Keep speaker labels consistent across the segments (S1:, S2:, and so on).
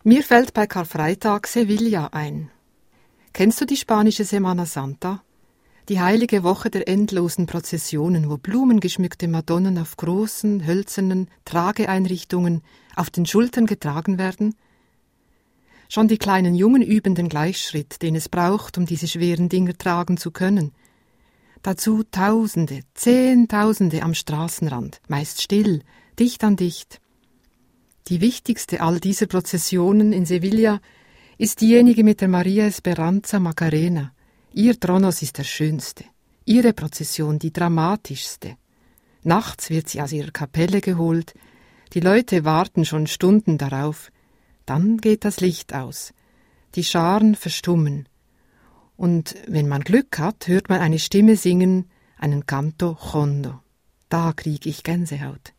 S1: Mir fällt bei Karfreitag Sevilla ein. Kennst du die spanische Semana Santa? Die heilige Woche der endlosen Prozessionen, wo blumengeschmückte Madonnen auf großen, hölzernen Trageeinrichtungen auf den Schultern getragen werden? Schon die kleinen Jungen üben den Gleichschritt, den es braucht, um diese schweren Dinger tragen zu können. Dazu Tausende, Zehntausende am Straßenrand, meist still, dicht an dicht. Die wichtigste all dieser Prozessionen in Sevilla ist diejenige mit der Maria Esperanza Macarena. Ihr Tronos ist der schönste, ihre Prozession die dramatischste. Nachts wird sie aus ihrer Kapelle geholt, die Leute warten schon Stunden darauf. Dann geht das Licht aus, die Scharen verstummen. Und wenn man Glück hat, hört man eine Stimme singen, einen Canto Hondo. Da krieg ich Gänsehaut.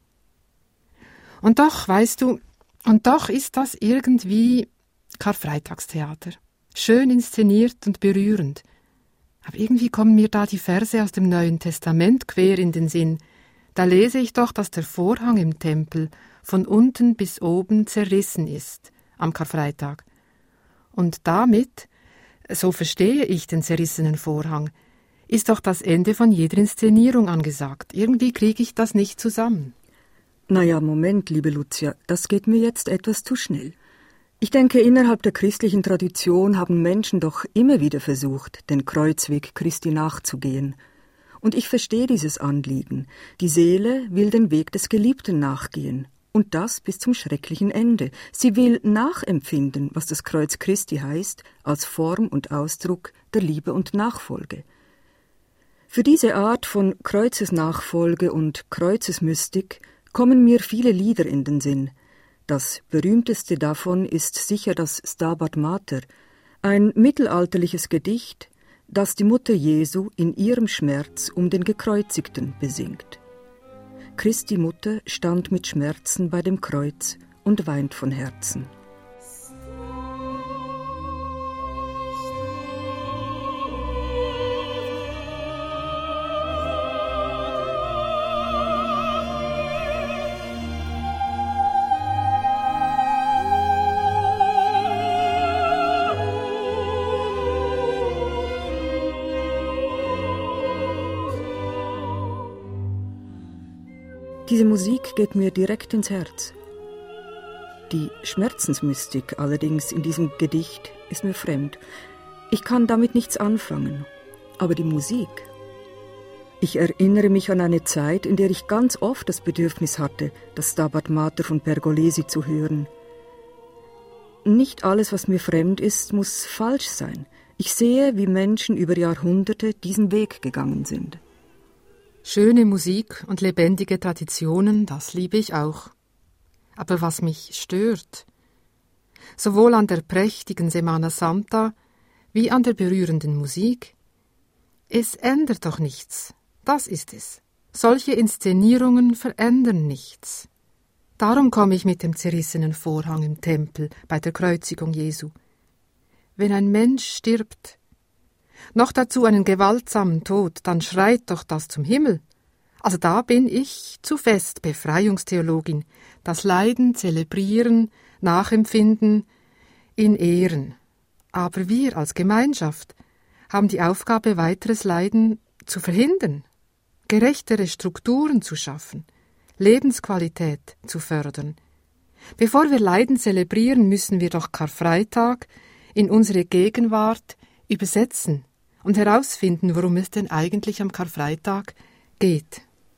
S1: Und doch, weißt du, ist das irgendwie Karfreitagstheater. Schön inszeniert und berührend. Aber irgendwie kommen mir da die Verse aus dem Neuen Testament quer in den Sinn. Da lese ich doch, dass der Vorhang im Tempel von unten bis oben zerrissen ist, am Karfreitag. Und damit, so verstehe ich den zerrissenen Vorhang, ist doch das Ende von jeder Inszenierung angesagt. Irgendwie kriege ich das nicht zusammen.
S2: Naja, Moment, liebe Lucia, das geht mir jetzt etwas zu schnell. Ich denke, innerhalb der christlichen Tradition haben Menschen doch immer wieder versucht, den Kreuzweg Christi nachzugehen. Und ich verstehe dieses Anliegen. Die Seele will den Weg des Geliebten nachgehen. Und das bis zum schrecklichen Ende. Sie will nachempfinden, was das Kreuz Christi heißt, als Form und Ausdruck der Liebe und Nachfolge. Für diese Art von Kreuzesnachfolge und Kreuzesmystik kommen mir viele Lieder in den Sinn. Das berühmteste davon ist sicher das Stabat Mater, ein mittelalterliches Gedicht, das die Mutter Jesu in ihrem Schmerz um den Gekreuzigten besingt. Christi Mutter stand mit Schmerzen bei dem Kreuz und weint von Herzen. Diese Musik geht mir direkt ins Herz. Die Schmerzensmystik allerdings in diesem Gedicht ist mir fremd. Ich kann damit nichts anfangen. Aber die Musik. Ich erinnere mich an eine Zeit, in der ich ganz oft das Bedürfnis hatte, das Stabat Mater von Pergolesi zu hören. Nicht alles, was mir fremd ist, muss falsch sein. Ich sehe, wie Menschen über Jahrhunderte diesen Weg gegangen sind.
S1: Schöne Musik und lebendige Traditionen, das liebe ich auch. Aber was mich stört, sowohl an der prächtigen Semana Santa wie an der berührenden Musik, es ändert doch nichts, das ist es. Solche Inszenierungen verändern nichts. Darum komme ich mit dem zerrissenen Vorhang im Tempel bei der Kreuzigung Jesu. Wenn ein Mensch stirbt, noch dazu einen gewaltsamen Tod, dann schreit doch das zum Himmel. Also da bin ich zu fest Befreiungstheologin. Das Leiden zelebrieren, nachempfinden, in Ehren. Aber wir als Gemeinschaft haben die Aufgabe, weiteres Leiden zu verhindern, gerechtere Strukturen zu schaffen, Lebensqualität zu fördern. Bevor wir Leiden zelebrieren, müssen wir doch Karfreitag in unsere Gegenwart übersetzen und herausfinden, worum es denn eigentlich am Karfreitag geht.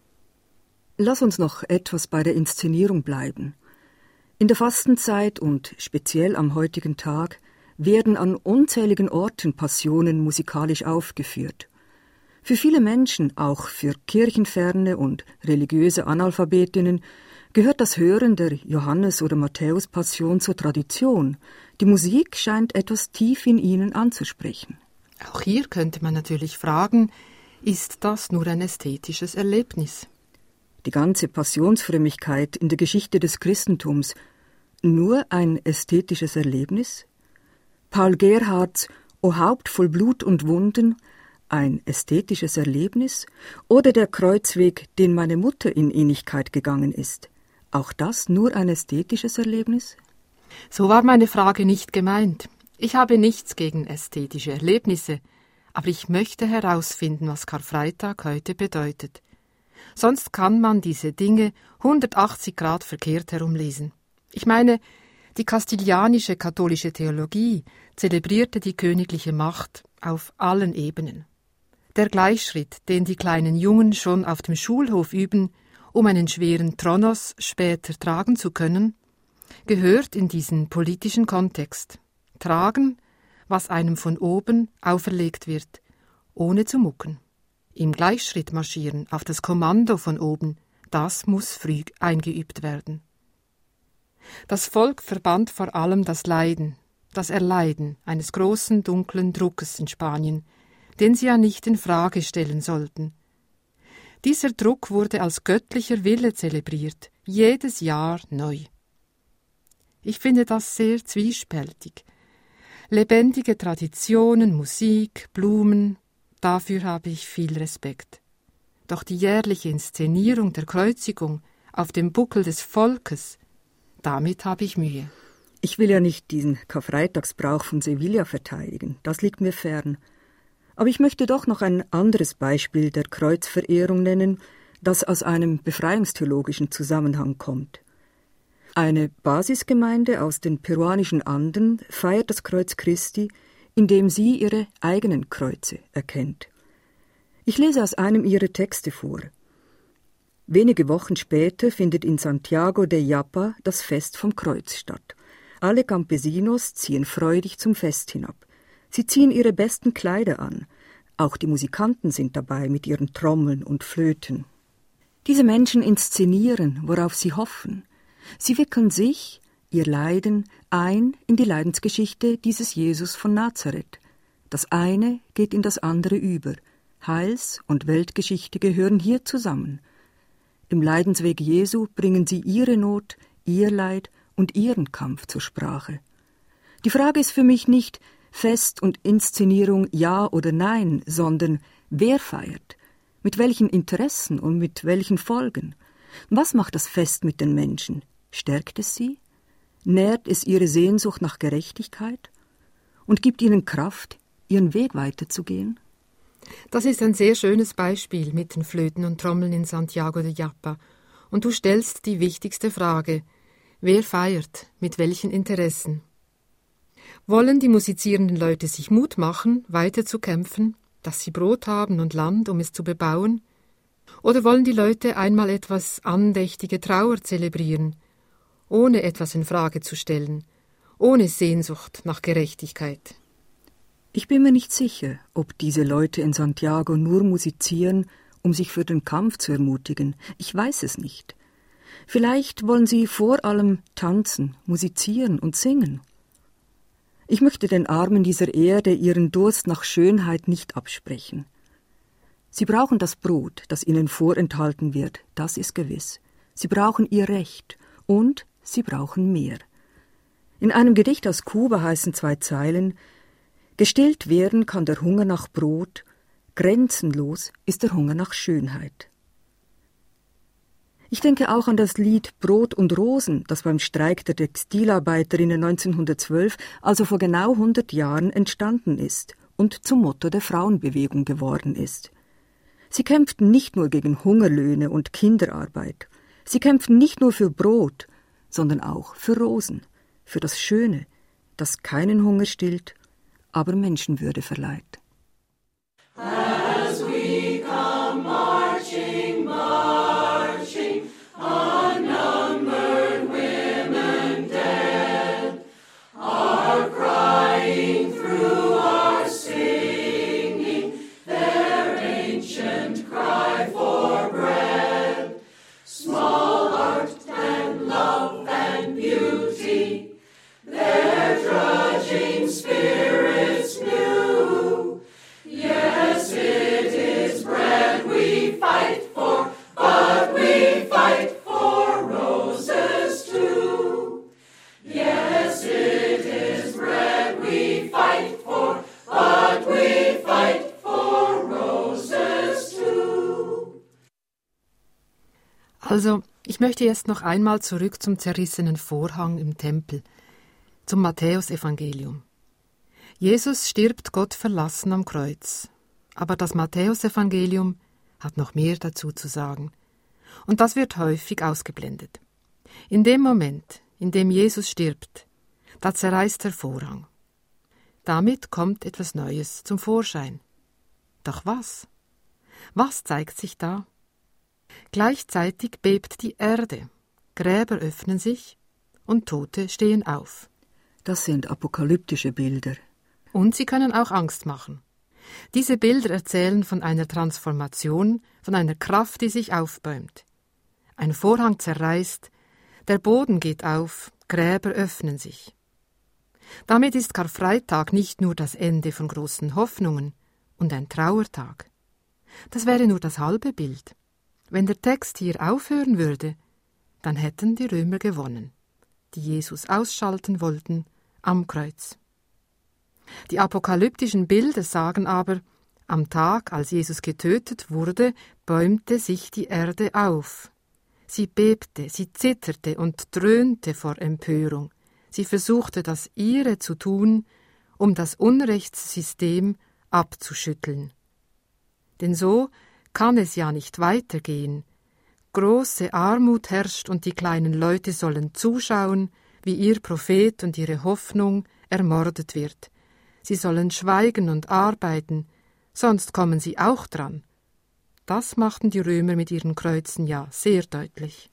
S2: Lass uns noch etwas bei der Inszenierung bleiben. In der Fastenzeit und speziell am heutigen Tag werden an unzähligen Orten Passionen musikalisch aufgeführt. Für viele Menschen, auch für kirchenferne und religiöse Analphabetinnen, gehört das Hören der Johannes- oder Matthäus-Passion zur Tradition. Die Musik scheint etwas tief in ihnen anzusprechen.
S1: Auch hier könnte man natürlich fragen, ist das nur ein ästhetisches Erlebnis?
S2: Die ganze Passionsfrömmigkeit in der Geschichte des Christentums nur ein ästhetisches Erlebnis? Paul Gerhardts O Haupt voll Blut und Wunden, ein ästhetisches Erlebnis? Oder der Kreuzweg, den meine Mutter in Innigkeit gegangen ist? Auch das nur ein ästhetisches Erlebnis?
S1: So war meine Frage nicht gemeint. Ich habe nichts gegen ästhetische Erlebnisse, aber ich möchte herausfinden, was Karfreitag heute bedeutet. Sonst kann man diese Dinge 180 Grad verkehrt herumlesen. Ich meine, die kastilianische katholische Theologie zelebrierte die königliche Macht auf allen Ebenen. Der Gleichschritt, den die kleinen Jungen schon auf dem Schulhof üben, um einen schweren Tronos später tragen zu können, gehört in diesen politischen Kontext. Tragen, was einem von oben auferlegt wird, ohne zu mucken. Im Gleichschritt marschieren, auf das Kommando von oben, das muss früh eingeübt werden. Das Volk verband vor allem das Leiden, das Erleiden eines großen, dunklen Druckes in Spanien, den sie ja nicht in Frage stellen sollten. Dieser Druck wurde als göttlicher Wille zelebriert, jedes Jahr neu. Ich finde das sehr zwiespältig. Lebendige Traditionen, Musik, Blumen, dafür habe ich viel Respekt. Doch die jährliche Inszenierung der Kreuzigung auf dem Buckel des Volkes, damit habe ich Mühe.
S2: Ich will ja nicht diesen Karfreitagsbrauch von Sevilla verteidigen, das liegt mir fern. Aber ich möchte doch noch ein anderes Beispiel der Kreuzverehrung nennen, das aus einem befreiungstheologischen Zusammenhang kommt. Eine Basisgemeinde aus den peruanischen Anden feiert das Kreuz Christi, indem sie ihre eigenen Kreuze erkennt. Ich lese aus einem ihrer Texte vor. Wenige Wochen später findet in Santiago de Yapa das Fest vom Kreuz statt. Alle Campesinos ziehen freudig zum Fest hinab. Sie ziehen ihre besten Kleider an. Auch die Musikanten sind dabei mit ihren Trommeln und Flöten. Diese Menschen inszenieren, worauf sie hoffen. Sie wickeln sich, ihr Leiden, ein in die Leidensgeschichte dieses Jesus von Nazareth. Das eine geht in das andere über. Heils- und Weltgeschichte gehören hier zusammen. Im Leidensweg Jesu bringen sie ihre Not, ihr Leid und ihren Kampf zur Sprache. Die Frage ist für mich nicht Fest und Inszenierung ja oder nein, sondern wer feiert, mit welchen Interessen und mit welchen Folgen. Was macht das Fest mit den Menschen? Stärkt es sie? Nährt es ihre Sehnsucht nach Gerechtigkeit? Und gibt ihnen Kraft, ihren Weg weiterzugehen?
S1: Das ist ein sehr schönes Beispiel mit den Flöten und Trommeln in Santiago de Yapa. Und du stellst die wichtigste Frage: Wer feiert, mit welchen Interessen? Wollen die musizierenden Leute sich Mut machen, weiterzukämpfen, dass sie Brot haben und Land, um es zu bebauen? Oder wollen die Leute einmal etwas andächtige Trauer zelebrieren, ohne etwas in Frage zu stellen, ohne Sehnsucht nach Gerechtigkeit?
S2: Ich bin mir nicht sicher, ob diese Leute in Santiago nur musizieren, um sich für den Kampf zu ermutigen. Ich weiß es nicht. Vielleicht wollen sie vor allem tanzen, musizieren und singen. Ich möchte den Armen dieser Erde ihren Durst nach Schönheit nicht absprechen. Sie brauchen das Brot, das ihnen vorenthalten wird, das ist gewiss. Sie brauchen ihr Recht und sie brauchen mehr. In einem Gedicht aus Kuba heißen 2 Zeilen: Gestillt werden kann der Hunger nach Brot, grenzenlos ist der Hunger nach Schönheit. Ich denke auch an das Lied Brot und Rosen, das beim Streik der Textilarbeiterinnen 1912, also vor genau 100 Jahren, entstanden ist und zum Motto der Frauenbewegung geworden ist. Sie kämpften nicht nur gegen Hungerlöhne und Kinderarbeit. Sie kämpften nicht nur für Brot, sondern auch für Rosen, für das Schöne, das keinen Hunger stillt, aber Menschenwürde verleiht.
S3: As we come marching, marching, unnumbered women dead are crying through our singing their ancient cry for bread. Small art and love and beauty, their drudging spirits new. Yes, it is bread we fight for, but we fight for roses too. Yes, it is bread we fight for, but we fight for roses too.
S1: Also, ich möchte jetzt noch einmal zurück zum zerrissenen Vorhang im Tempel. Zum Matthäusevangelium. Jesus stirbt Gott verlassen am Kreuz, aber das Matthäusevangelium hat noch mehr dazu zu sagen. Und das wird häufig ausgeblendet. In dem Moment, in dem Jesus stirbt, da zerreißt der Vorhang. Damit kommt etwas Neues zum Vorschein. Doch was? Was zeigt sich da? Gleichzeitig bebt die Erde, Gräber öffnen sich und Tote stehen auf.
S2: Das sind apokalyptische Bilder.
S1: Und sie können auch Angst machen. Diese Bilder erzählen von einer Transformation, von einer Kraft, die sich aufbäumt. Ein Vorhang zerreißt, der Boden geht auf, Gräber öffnen sich. Damit ist Karfreitag nicht nur das Ende von großen Hoffnungen und ein Trauertag. Das wäre nur das halbe Bild. Wenn der Text hier aufhören würde, dann hätten die Römer gewonnen, die Jesus ausschalten wollten am Kreuz. Die apokalyptischen Bilder sagen aber, am Tag, als Jesus getötet wurde, bäumte sich die Erde auf. Sie bebte, sie zitterte und dröhnte vor Empörung. Sie versuchte, das ihre zu tun, um das Unrechtssystem abzuschütteln. Denn so kann es ja nicht weitergehen. Große Armut herrscht und die kleinen Leute sollen zuschauen, wie ihr Prophet und ihre Hoffnung ermordet wird. Sie sollen schweigen und arbeiten, sonst kommen sie auch dran. Das machten die Römer mit ihren Kreuzen ja sehr deutlich.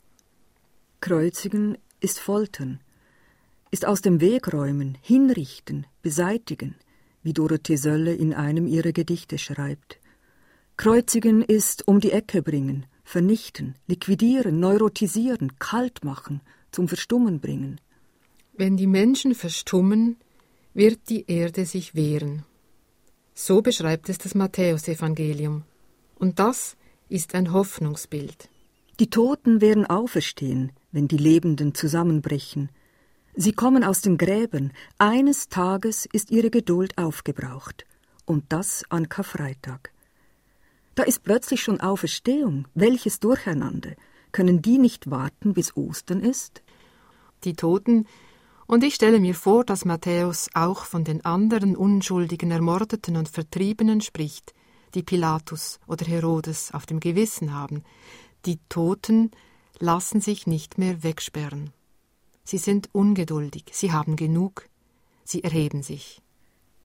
S2: Kreuzigen ist Foltern, ist aus dem Weg räumen, hinrichten, beseitigen, wie Dorothee Sölle in einem ihrer Gedichte schreibt. Kreuzigen ist um die Ecke bringen, vernichten, liquidieren, neurotisieren, kalt machen, zum Verstummen bringen.
S1: Wenn die Menschen verstummen, wird die Erde sich wehren. So beschreibt es das Matthäusevangelium. Und das ist ein Hoffnungsbild.
S2: Die Toten werden auferstehen, wenn die Lebenden zusammenbrechen. Sie kommen aus den Gräbern. Eines Tages ist ihre Geduld aufgebraucht. Und das an Karfreitag. Da ist plötzlich schon Auferstehung. Welches Durcheinander. Können die nicht warten, bis Ostern ist?
S1: Die Toten. Und ich stelle mir vor, dass Matthäus auch von den anderen unschuldigen Ermordeten und Vertriebenen spricht, die Pilatus oder Herodes auf dem Gewissen haben. Die Toten lassen sich nicht mehr wegsperren. Sie sind ungeduldig, sie haben genug, sie erheben sich.